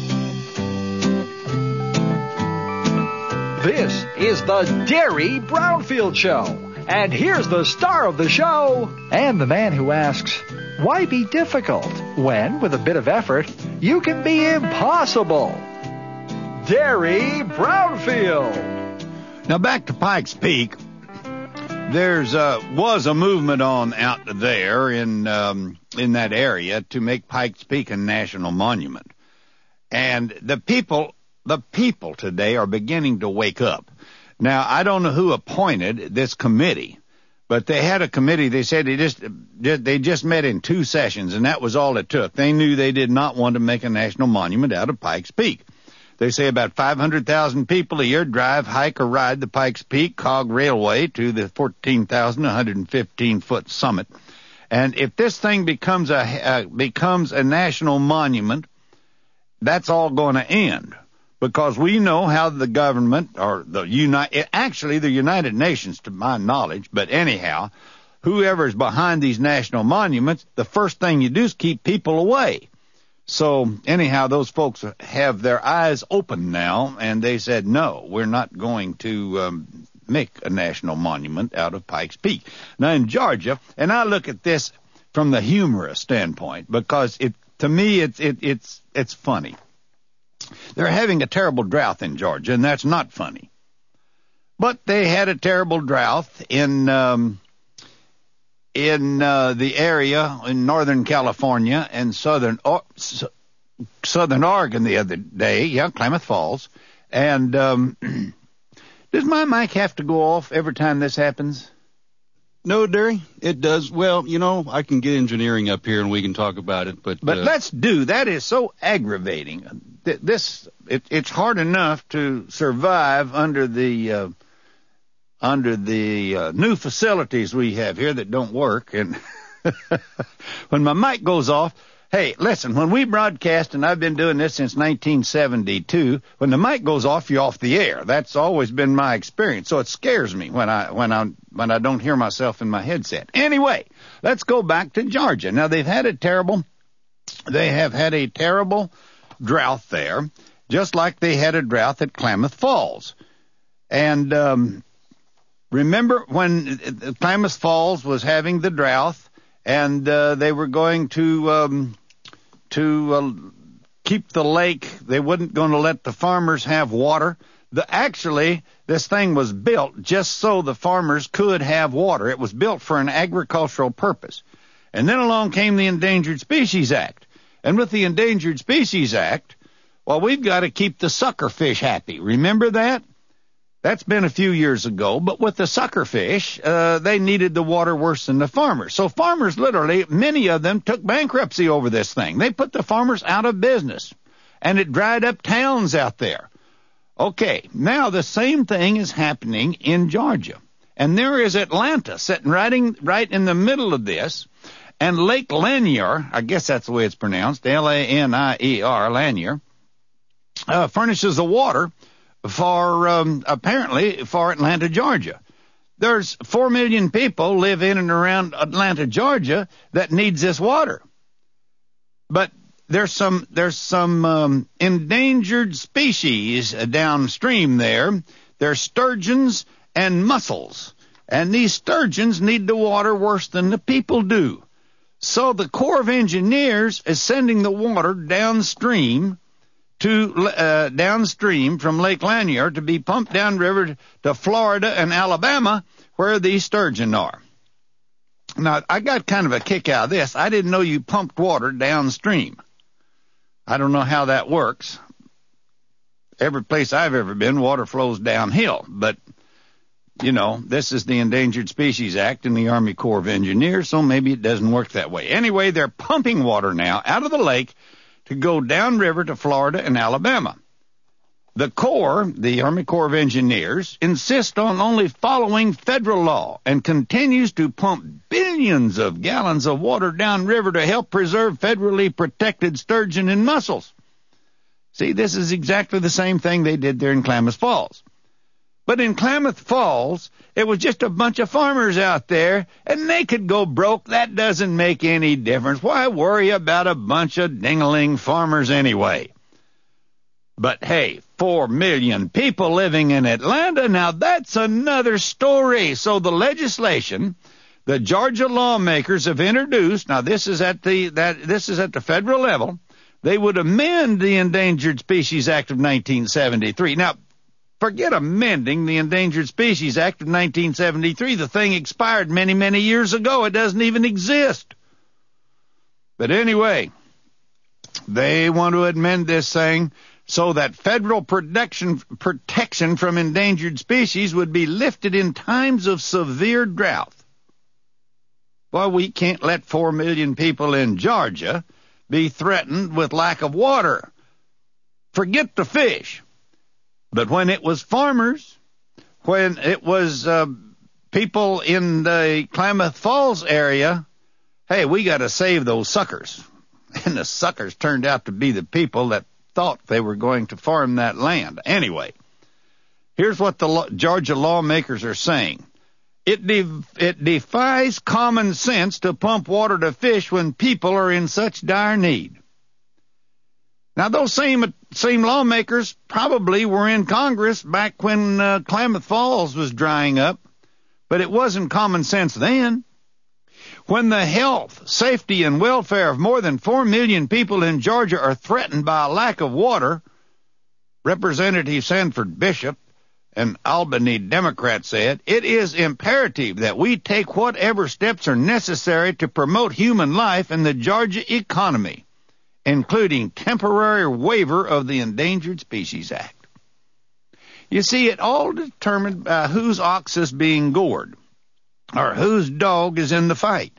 This is the Derry Brownfield Show. And here's the star of the show, and the man who asks, why be difficult when, with a bit of effort, you can be impossible? Derry Brownfield. Now back to Pikes Peak. There's was a movement on out there in that area to make Pikes Peak a national monument. And the people today are beginning to wake up. Now, I don't know who appointed this committee, but they had a committee. They said they just met in 2 sessions, and that was all it took. They knew they did not want to make a national monument out of Pikes Peak. They say about 500,000 people a year drive, hike, or ride the Pikes Peak Cog Railway to the 14,115-foot summit. And if this thing becomes a national monument, that's all going to end, because we know how the government, or the United Nations, to my knowledge, but anyhow, whoever's behind these national monuments, the first thing you do is keep people away. So anyhow, those folks have their eyes open now, and they said, no, we're not going to make a national monument out of Pikes Peak. Now in Georgia, and I look at this from the humorous standpoint, because to me it's funny. They're having a terrible drought in Georgia, and that's not funny. But they had a terrible drought in the area in Northern California and Southern Oregon the other day, Klamath Falls. And does my mic have to go off every time this happens? No, Derry, it does. Well, I can get engineering up here and we can talk about it, but let's do. That is so aggravating. It's hard enough to survive under the new facilities we have here that don't work. And when my mic goes off, hey, listen, when we broadcast, and I've been doing this since 1972, when the mic goes off, you're off the air. That's always been my experience. So it scares me when I don't hear myself in my headset. Anyway, let's go back to Georgia. Now they have had a terrible drought there, just like they had a drought at Klamath Falls. And remember when Klamath Falls was having the drought, and they were going to keep the lake. They weren't going to let the farmers have water. Actually, this thing was built just so the farmers could have water. It was built for an agricultural purpose. And then along came the Endangered Species Act. And with the Endangered Species Act, well, we've got to keep the suckerfish happy. Remember that? That's been a few years ago, but with the suckerfish, they needed the water worse than the farmers. So farmers, literally, many of them took bankruptcy over this thing. They put the farmers out of business, and it dried up towns out there. Okay, now the same thing is happening in Georgia. And there is Atlanta sitting right in the middle of this, and Lake Lanier, I guess that's the way it's pronounced, Lanier, Lanier, furnishes the water apparently for Atlanta, Georgia. There's 4 million people live in and around Atlanta, Georgia that needs this water. But there's some endangered species downstream there. There's sturgeons and mussels. And these sturgeons need the water worse than the people do. So the Corps of Engineers is sending the water downstream from Lake Lanier to be pumped downriver to Florida and Alabama, where these sturgeon are. Now, I got kind of a kick out of this. I didn't know you pumped water downstream. I don't know how that works. Every place I've ever been, water flows downhill. But, this is the Endangered Species Act and the Army Corps of Engineers, so maybe it doesn't work that way. Anyway, they're pumping water now out of the lake to go downriver to Florida and Alabama. The Corps, the Army Corps of Engineers, insists on only following federal law and continues to pump billions of gallons of water downriver to help preserve federally protected sturgeon and mussels. See, this is exactly the same thing they did there in Klamath Falls. But in Klamath Falls, it was just a bunch of farmers out there, and they could go broke. That doesn't make any difference. Why worry about a bunch of ding-a-ling farmers anyway? But hey, 4 million people living in Atlanta, now that's another story. So the legislation the Georgia lawmakers have introduced, now this is at the federal level, they would amend the Endangered Species Act of 1973. Now, forget amending the Endangered Species Act of 1973. The thing expired many, many years ago. It doesn't even exist. But anyway, they want to amend this thing so that federal protection from endangered species would be lifted in times of severe drought. Well, we can't let 4 million people in Georgia be threatened with lack of water. Forget the fish. But when it was farmers, when it was people in the Klamath Falls area, hey, we got to save those suckers. And the suckers turned out to be the people that thought they were going to farm that land. Anyway, here's what the Georgia lawmakers are saying. It defies common sense to pump water to fish when people are in such dire need. Now, those same lawmakers probably were in Congress back when Klamath Falls was drying up, but it wasn't common sense then. When the health, safety, and welfare of more than 4 million people in Georgia are threatened by a lack of water, Representative Sanford Bishop, an Albany Democrat, said, it is imperative that we take whatever steps are necessary to promote human life in the Georgia economy, including temporary waiver of the Endangered Species Act. You see, it all determined by whose ox is being gored, or whose dog is in the fight.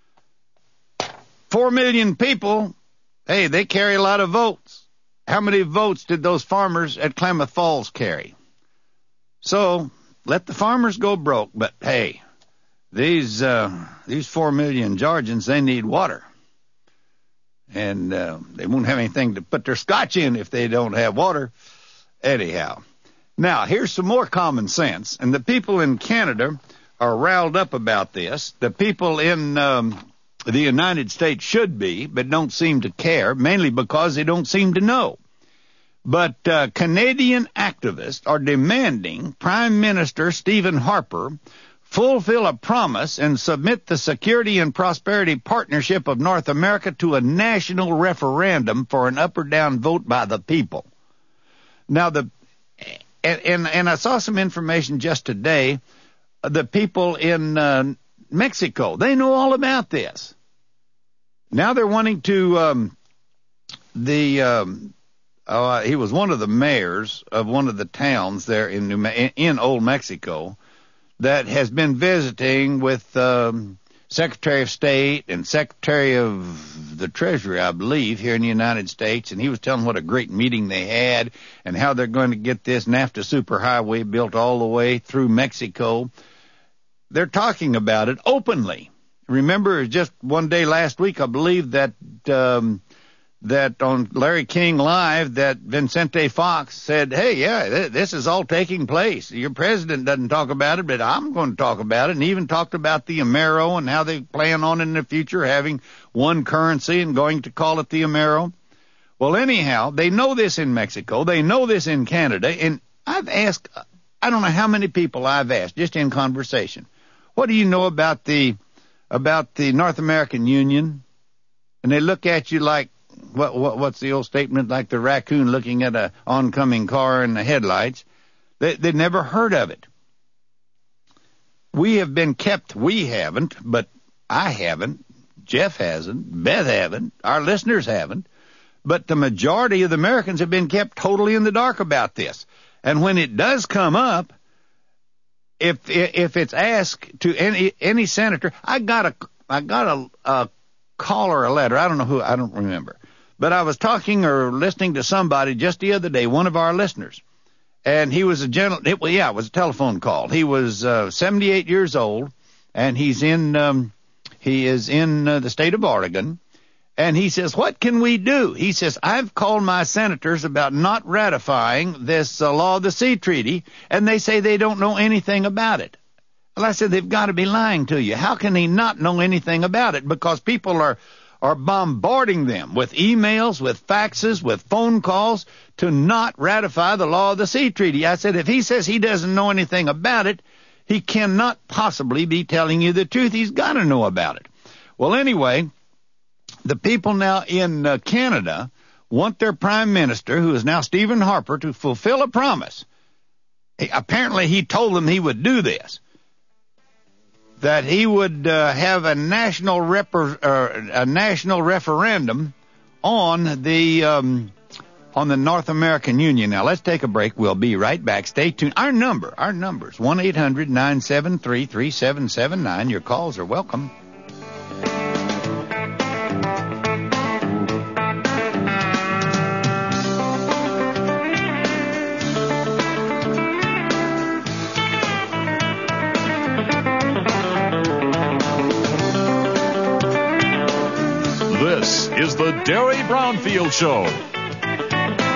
4 million people, hey, they carry a lot of votes. How many votes did those farmers at Klamath Falls carry? So, let the farmers go broke, but hey, these 4 million Georgians, they need water. And they won't have anything to put their scotch in if they don't have water. Anyhow, now here's some more common sense. And the people in Canada are riled up about this. The people in the United States should be, but don't seem to care, mainly because they don't seem to know. But Canadian activists are demanding Prime Minister Stephen Harper fulfill a promise and submit the Security and Prosperity Partnership of North America to a national referendum for an up or down vote by the people. Now, and I saw some information just today. The people in Mexico, they know all about this. Now they're wanting to he was one of the mayors of one of the towns there in Old Mexico that has been visiting with Secretary of State and Secretary of the Treasury, I believe, here in the United States, and he was telling what a great meeting they had and how they're going to get this NAFTA superhighway built all the way through Mexico. They're talking about it openly. Remember, just one day last week, I believe that on Larry King Live, that Vicente Fox said, hey, yeah, this is all taking place. Your president doesn't talk about it, but I'm going to talk about it, and even talked about the Amero and how they plan on in the future having one currency and going to call it the Amero. Well, anyhow, they know this in Mexico. They know this in Canada, and I've asked, I don't know how many people I've asked, just in conversation, what do you know about the North American Union? And they look at you like, what's the old statement, like the raccoon looking at a oncoming car in the headlights. They've never heard of it. We haven't, but I haven't, Jeff hasn't, Beth haven't, our listeners haven't, but the majority of the Americans have been kept totally in the dark about this. And when it does come up, if it's asked to any senator, I got a call or a letter, I don't know who, I don't remember. But I was talking or listening to somebody just the other day, one of our listeners, and he was it was a telephone call. He was 78 years old, and he is in the state of Oregon, and he says, what can we do? He says, I've called my senators about not ratifying this Law of the Sea Treaty, and they say they don't know anything about it. Well, I said, they've got to be lying to you. How can he not know anything about it? Because people are bombarding them with emails, with faxes, with phone calls to not ratify the Law of the Sea Treaty. I said, if he says he doesn't know anything about it, he cannot possibly be telling you the truth. He's got to know about it. Well, anyway, the people now in Canada want their prime minister, who is now Stephen Harper, to fulfill a promise. Apparently, he told them he would do this, that he would have a national referendum on the North American Union. Now, let's take a break. We'll be right back. Stay tuned. Our numbers, 1-800-973-3779. Your calls are welcome. This is the Derry Brownfield Show.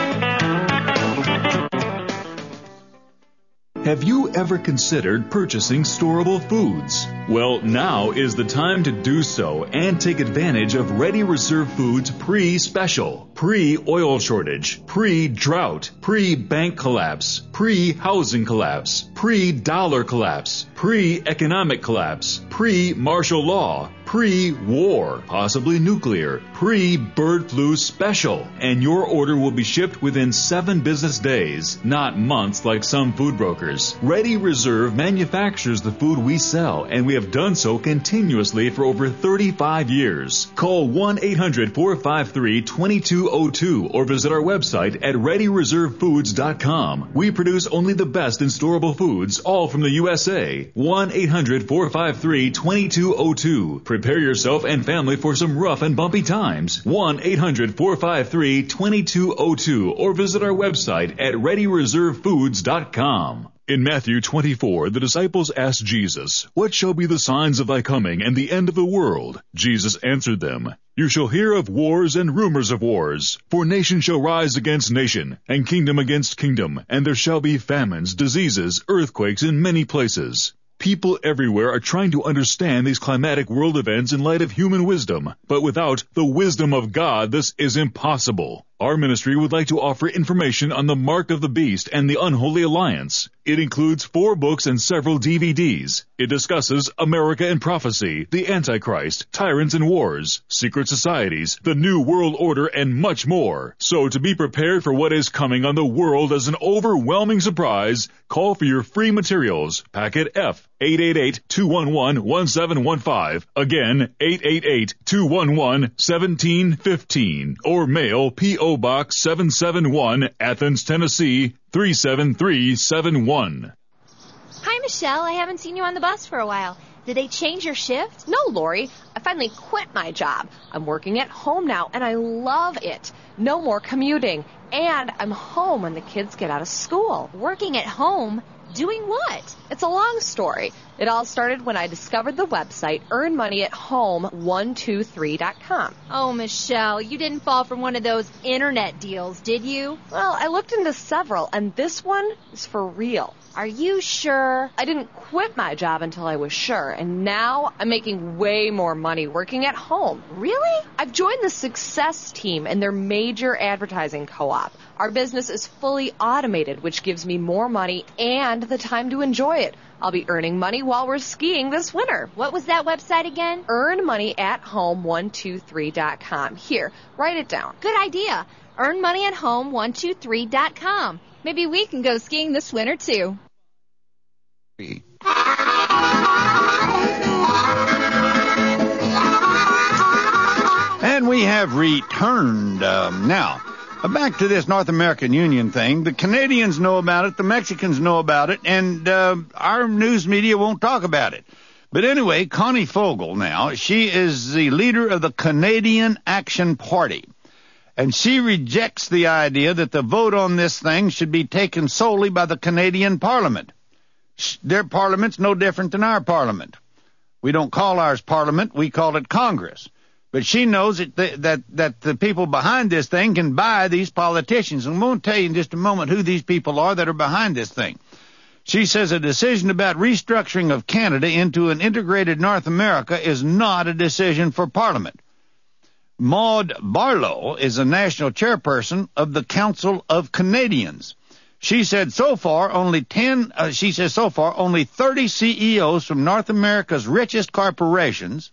Have you ever considered purchasing storable foods? Well, now is the time to do so and take advantage of Ready Reserve Foods pre-special, pre-oil shortage, pre-drought, pre-bank collapse, pre-housing collapse, pre-dollar collapse, pre-economic collapse, pre-martial law, pre-war, possibly nuclear, pre-bird flu special. And your order will be shipped within 7 business days, not months like some food brokers. Ready Reserve manufactures the food we sell, and we have done so continuously for over 35 years. Call 1-800-453-2202 or visit our website at ReadyReserveFoods.com. We produce only the best in storable foods, all from the USA. 1-800-453-2202. Prepare yourself and family for some rough and bumpy times. 1-800-453-2202 or visit our website at ReadyReserveFoods.com. In Matthew 24, the disciples asked Jesus, "What shall be the signs of thy coming and the end of the world?" Jesus answered them, "You shall hear of wars and rumors of wars. For nation shall rise against nation, and kingdom against kingdom, and there shall be famines, diseases, earthquakes in many places." People everywhere are trying to understand these climatic world events in light of human wisdom, but without the wisdom of God, this is impossible. Our ministry would like to offer information on the Mark of the Beast and the Unholy Alliance. It includes 4 books and several DVDs. It discusses America and prophecy, the Antichrist, tyrants and wars, secret societies, the New World Order, and much more. So to be prepared for what is coming on the world as an overwhelming surprise, call for your free materials. Packet F, 888-211-1715. Again, 888-211-1715. Or mail P.O. Box 771, Athens, Tennessee, 37371. Hi, Michelle. I haven't seen you on the bus for a while. Did they change your shift? No, Lori. I finally quit my job. I'm working at home now, and I love it. No more commuting. And I'm home when the kids get out of school. Working at home? Doing what? It's a long story. It all started when I discovered the website earnmoneyathome123.com. Oh, Michelle, you didn't fall for one of those internet deals, did you? Well, I looked into several, and this one is for real. Are you sure? I didn't quit my job until I was sure, and now I'm making way more money working at home. Really? I've joined the Success Team and their major advertising co-op. Our business is fully automated, which gives me more money and the time to enjoy it. I'll be earning money while we're skiing this winter. What was that website again? earnmoneyathome123.com. Here, write it down. Good idea. earnmoneyathome123.com. Maybe we can go skiing this winter, too. And we have returned. Now, back to this North American Union thing. The Canadians know about it, the Mexicans know about it, and our news media won't talk about it. But anyway, Connie Fogel now, she is the leader of the Canadian Action Party. And she rejects the idea that the vote on this thing should be taken solely by the Canadian Parliament. Their Parliament's no different than our Parliament. We don't call ours Parliament, we call it Congress. But she knows that the people behind this thing can buy these politicians. And I'm going to tell you in just a moment who these people are that are behind this thing. She says a decision about restructuring of Canada into an integrated North America is not a decision for Parliament. Maud Barlow is the national chairperson of the Council of Canadians. She said so far only 30 CEOs from North America's richest corporations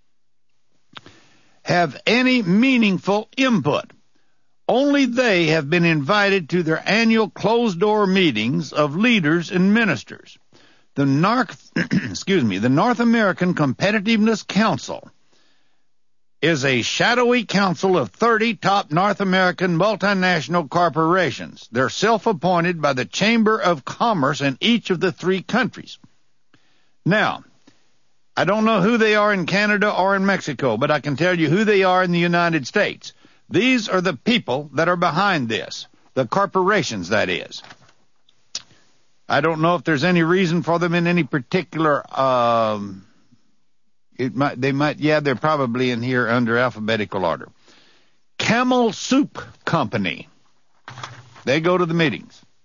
have any meaningful input. Only they have been invited to their annual closed-door meetings of leaders and ministers. The North American Competitiveness Council is a shadowy council of 30 top North American multinational corporations. They're self-appointed by the Chamber of Commerce in each of the 3 countries. Now, I don't know who they are in Canada or in Mexico, but I can tell you who they are in the United States. These are the people that are behind this, the corporations, that is. I don't know if there's any reason for them in any particular they're probably in here under alphabetical order. Camel Soup Company. They go to the meetings.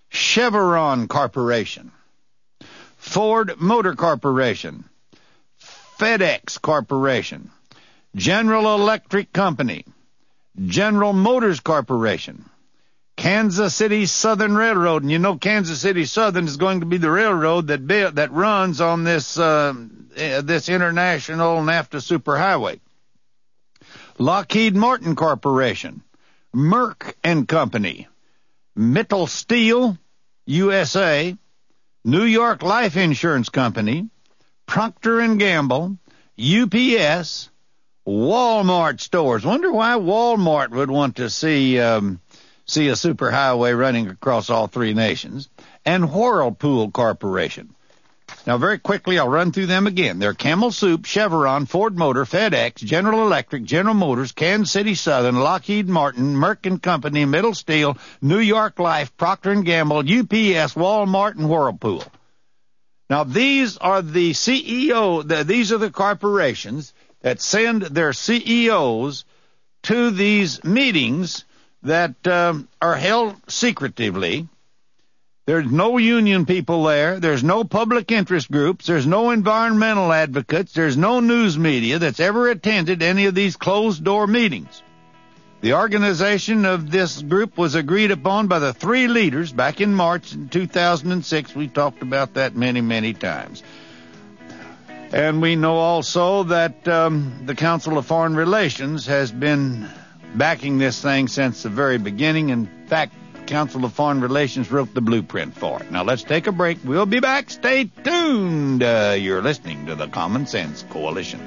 Chevron Corporation, Ford Motor Corporation, FedEx Corporation, General Electric Company, General Motors Corporation, Kansas City Southern Railroad. And you know Kansas City Southern is going to be the railroad that runs on this international NAFTA superhighway. Lockheed Martin Corporation, Merck and Company, Mittal Steel USA, New York Life Insurance Company, Procter & Gamble, UPS, Walmart stores. Wonder why Walmart would want to see a superhighway running across all three nations. And Whirlpool Corporation. Now, very quickly, I'll run through them again. They're Camel Soup, Chevron, Ford Motor, FedEx, General Electric, General Motors, Kansas City Southern, Lockheed Martin, Merck & Company, Mittal Steel, New York Life, Procter & Gamble, UPS, Walmart, and Whirlpool. Now, these are the these are the corporations that send their CEOs to these meetings that are held secretively. There's no union people there. There's no public interest groups. There's no environmental advocates. There's no news media that's ever attended any of these closed-door meetings. The organization of this group was agreed upon by the three leaders back in March 2006. We talked about that many, many times. And we know also that the Council of Foreign Relations has been backing this thing since the very beginning. In fact, Council of Foreign Relations wrote the blueprint for it. Now, let's take a break. We'll be back. Stay tuned. You're listening to the Common Sense Coalition.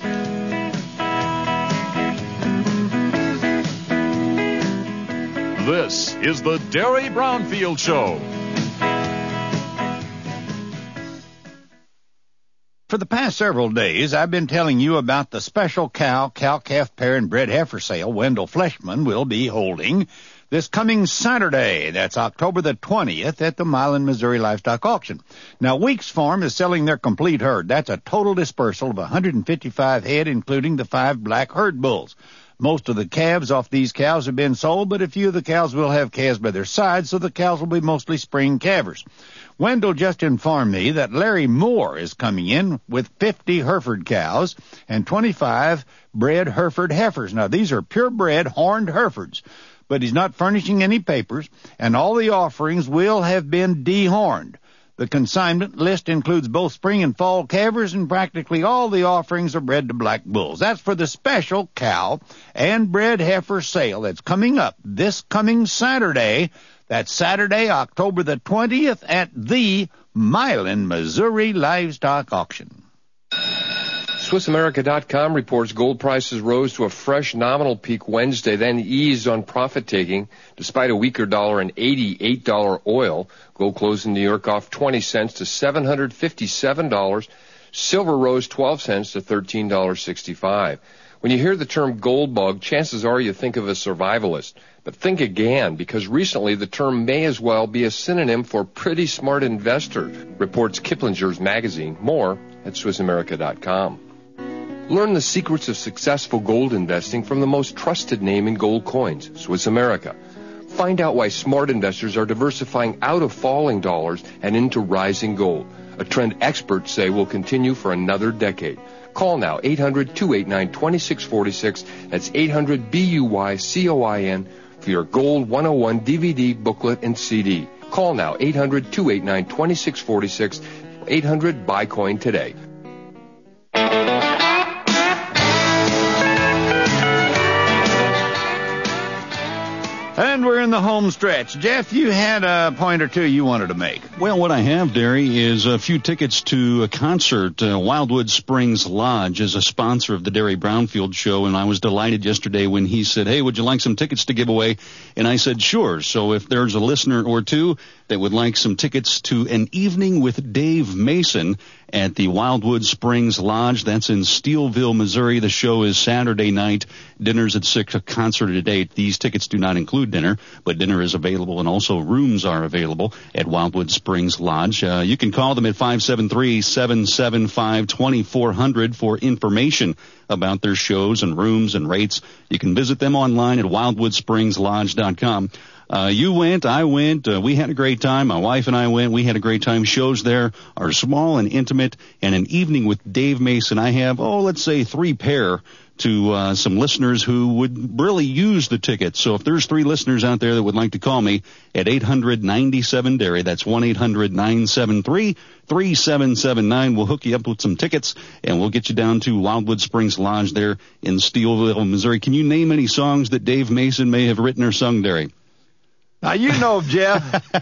This is the Derry Brownfield Show. For the past several days, I've been telling you about the special cow, calf pair, and bred heifer sale Wendell Fleshman will be holding this coming Saturday. That's October the 20th at the Milan, Missouri Livestock Auction. Now, Weeks Farm is selling their complete herd. That's a total dispersal of 155 head, including the 5 black herd bulls. Most of the calves off these cows have been sold, but a few of the cows will have calves by their sides, so the cows will be mostly spring calvers. Wendell just informed me that Larry Moore is coming in with 50 Hereford cows and 25 bred Hereford heifers. Now, these are purebred horned Herefords, but he's not furnishing any papers, and all the offerings will have been dehorned. The consignment list includes both spring and fall calvers, and practically all the offerings are bred to black bulls. That's for the special cow and bred heifer sale that's coming up this coming Saturday. That's Saturday, October the 20th at the Milan, Missouri Livestock Auction. SwissAmerica.com reports gold prices rose to a fresh nominal peak Wednesday, then eased on profit-taking despite a weaker dollar and $88 oil. Gold closed in New York off 20 cents to $757. Silver rose 12 cents to $13.65. When you hear the term gold bug, chances are you think of a survivalist. But think again, because recently the term may as well be a synonym for pretty smart investor, reports Kiplinger's magazine. More at SwissAmerica.com. Learn the secrets of successful gold investing from the most trusted name in gold coins, Swiss America. Find out why smart investors are diversifying out of falling dollars and into rising gold, a trend experts say will continue for another decade. Call now, 800-289-2646. That's 800-BUY-COIN for your Gold 101 DVD, booklet, and CD. Call now, 800-289-2646. 800-BUY COIN today. And we're in the home stretch. Jeff, you had a point or two you wanted to make. Well, what I have, Derry, is a few tickets to a concert. Wildwood Springs Lodge is a sponsor of the Derry Brownfield Show, and I was delighted yesterday when he said, hey, would you like some tickets to give away? And I said, sure. So if there's a listener or two that would like some tickets to an evening with Dave Mason at the Wildwood Springs Lodge, that's in Steelville, Missouri. The show is Saturday night. Dinner's at 6, a concert at 8. These tickets do not include dinner. but dinner is available and also rooms are available at Wildwood Springs Lodge. You can call them at 573-775-2400 for information about their shows and rooms and rates. You can visit them online at wildwoodsprings.lodge.com. You went, I went, we had a great time. My wife and I went, we had a great time. Shows there are small and intimate, and an evening with Dave Mason. I have, let's say 3 pair to some listeners who would really use the tickets. So if there's 3 listeners out there that would like to call me at 800-97-DARRY, that's 1-800-973-3779, we'll hook you up with some tickets, and we'll get you down to Wildwood Springs Lodge there in Steelville, Missouri. Can you name any songs that Dave Mason may have written or sung, Derry? Now, you know, Jeff,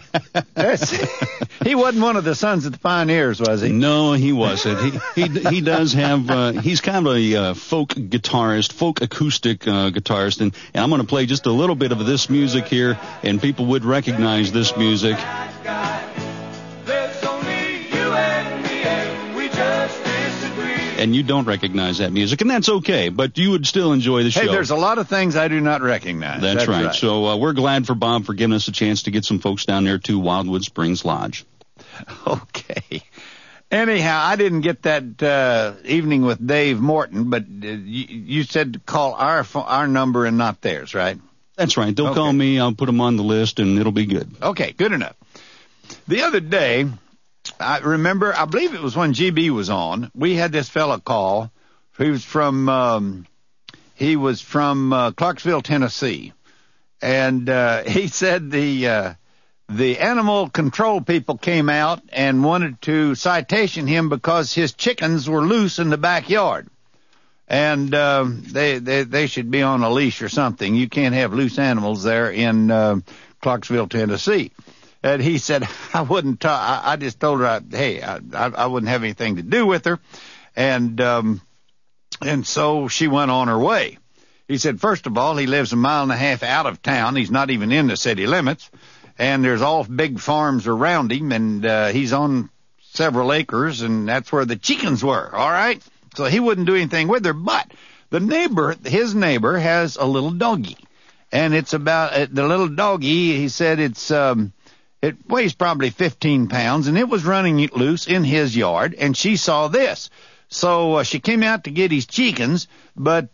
he wasn't one of the Sons of the Pioneers, was he? No, he wasn't. He does have, he's kind of a folk guitarist, folk acoustic guitarist, and I'm going to play just a little bit of this music here, and people would recognize this music. And you don't recognize that music, and that's okay, but you would still enjoy the show. Hey, there's a lot of things I do not recognize. That's right. So we're glad for Bob for giving us a chance to get some folks down there to Wildwood Springs Lodge. Okay. Anyhow, I didn't get that evening with Dave Morton, but you said to call our number and not theirs, right? That's right. They'll call me. I'll put them on the list, and it'll be good. Okay, good enough. The other day, I remember, I believe it was when GB was on, we had this fella call. He was from Clarksville, Tennessee. And he said the animal control people came out and wanted to citation him because his chickens were loose in the backyard. And they should be on a leash or something. You can't have loose animals there in Clarksville, Tennessee. And he said, I wouldn't talk. I just told her, I wouldn't have anything to do with her. And so she went on her way. He said, first of all, he lives 1.5 miles out of town. He's not even in the city limits. And there's all big farms around him, and he's on several acres, and that's where the chickens were, all right? So he wouldn't do anything with her. But his neighbor has a little doggie. And it's about, the little doggie, he said it weighs probably 15 pounds, and it was running loose in his yard, and she saw this. So she came out to get his chickens, but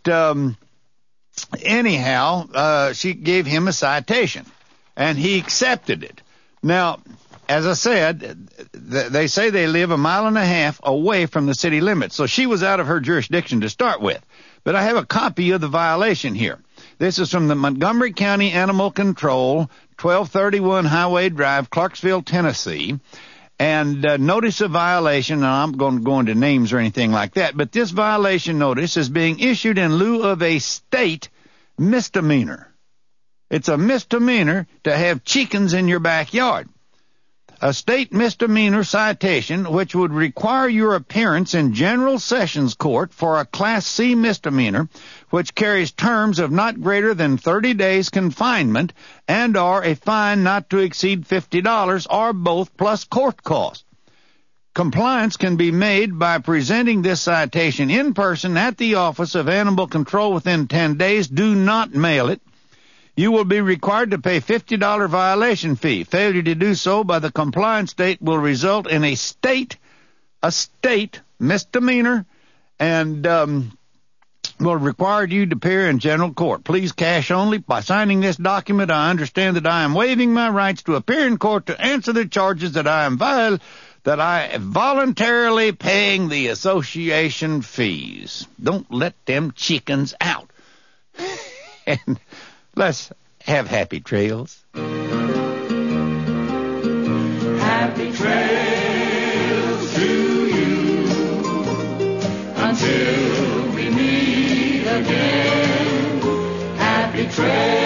anyhow, she gave him a citation, and he accepted it. Now, as I said, they say they live 1.5 miles away from the city limits, so she was out of her jurisdiction to start with. But I have a copy of the violation here. This is from the Montgomery County Animal Control, 1231 Highway Drive, Clarksville, Tennessee. And notice of violation, and I'm going to go into names or anything like that, but this violation notice is being issued in lieu of a state misdemeanor. It's a misdemeanor to have chickens in your backyard. A state misdemeanor citation which would require your appearance in General Sessions Court for a Class C misdemeanor, which carries terms of not greater than 30 days confinement and or a fine not to exceed $50 or both plus court costs. Compliance can be made by presenting this citation in person at the Office of Animal Control within 10 days. Do not mail it. You will be required to pay $50 violation fee. Failure to do so by the compliance date will result in a state misdemeanor and will require you to appear in general court. Please cash only. By signing this document, I understand that I am waiving my rights to appear in court to answer the charges that I am voluntarily paying the association fees. Don't let them chickens out. And let's have happy trails. Happy trails to you until we meet again. Happy trails.